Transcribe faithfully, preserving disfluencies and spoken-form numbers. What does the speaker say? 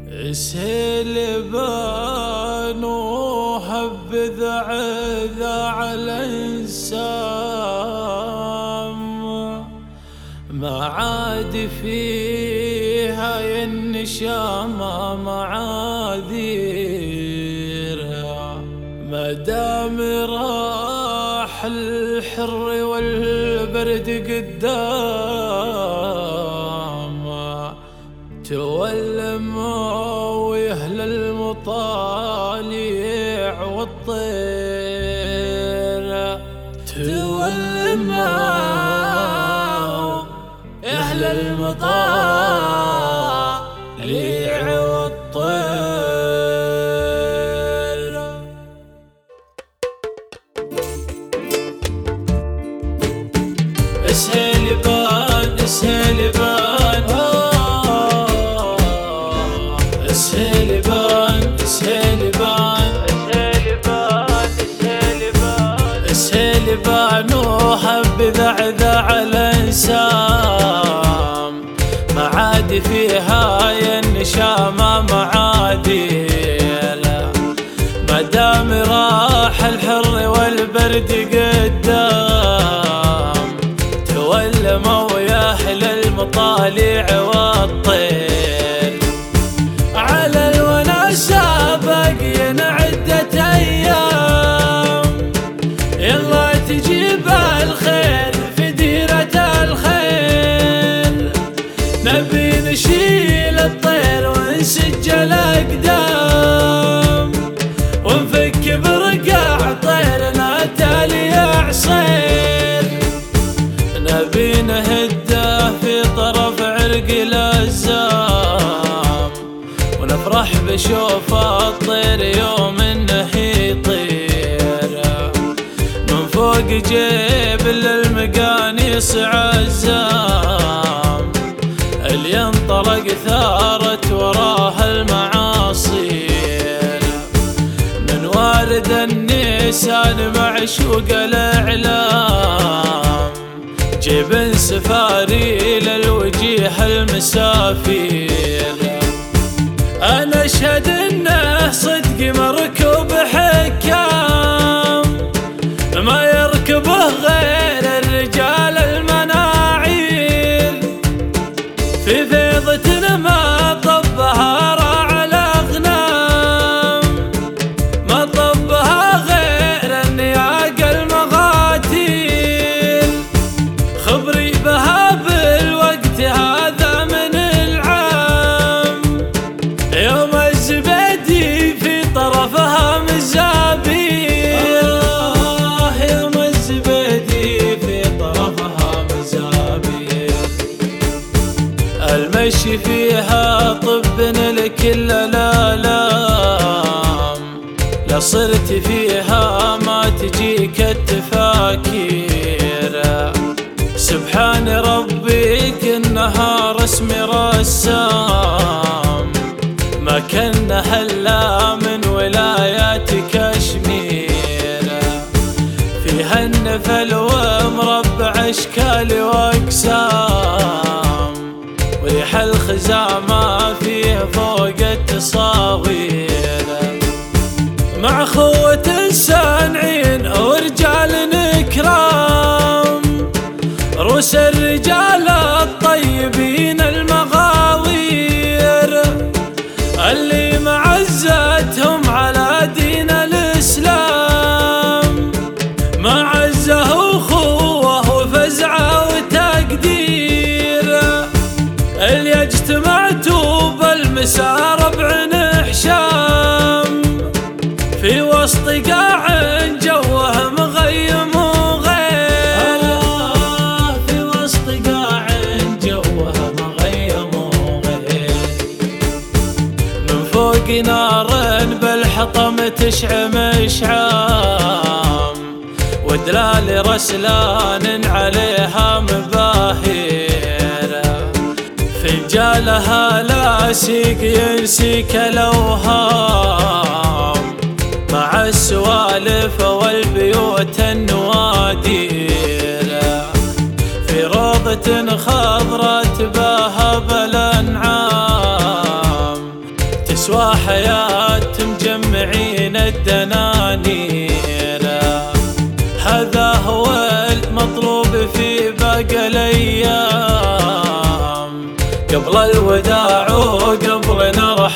سلبان وهبذ عذا على انسام، ما عاد فيها النشامة معاذير، ما دام راح الحر والبرد قدام، تولم ويهل المطالع والطير، تولم يهل المطالع والطير. سلبان سلبان سلبان سلبان سلبان سلبان وهبذ عذا على انسام، ما عاد فيها النشامة معاديل، ما دام راح الحر والبرد قدام، تولم وياهل المطالع والطير، على الوناسة باقيين عدة أيام، يلا تجيب الخير في ديرة الخير، نبي نشيل الطير ونسجل أقدام، ونفك برقع طيرنا تالي عصير، نبي نهده في طرف عرق الأزام، ونفرح بشوف الطير يوم انه يطير، من فوق جيب للمقانيص عزام، اللي ينطلق ثارت وراها المعاصير، من وارد النيسان معشوق الإعلام، جيب سفاري للوجيه المسافير، أنا أشهد إنه صدق مركوب حكام، ما يركبه غير الرجال المناعير، في فيضة ما طبها راعى الأغنام، ما طبها غير النياق المغاتيل، خبري بها بالوقت هذا من العام، يوم الزبيدي في طرفها مزابير، آه يوم الزبيدي في طرفها مزابير، المشي فيها طب لكل الآلام، لا صرت فيها ما تجيك التفاكير، سبحان ربك إنها رسم رسام، ما كانها إلا من ولايات كشمير، فيها النفل ومربع أشكال وأقسام، وريح الخزامة فيه فوق التصاوير، مع خوة صانعين ورجال نكرام، روس الرجال الطيبين المغاوير، اللي معزتهم على دين الإسلام، معزه أخوه وفزعه وتقدير، اللي اجتمعتوا بالمسار بعين حشام، في وسط قاع جوه مغيم وغير، في وسط قاع جوه مغيم وغير، من فوق نار بالحطم تشعم اشعام، ودلال رسلان عليها مباهير، فنجالها لاسيق ينسيك الأوهام، مع السوالف والبيوت النوادير، في روضة خضراء تباهى بالأنعام، الدنانير. هذا هو المطلوب في باقي الأيام، قبل الوداع وقبل نرحل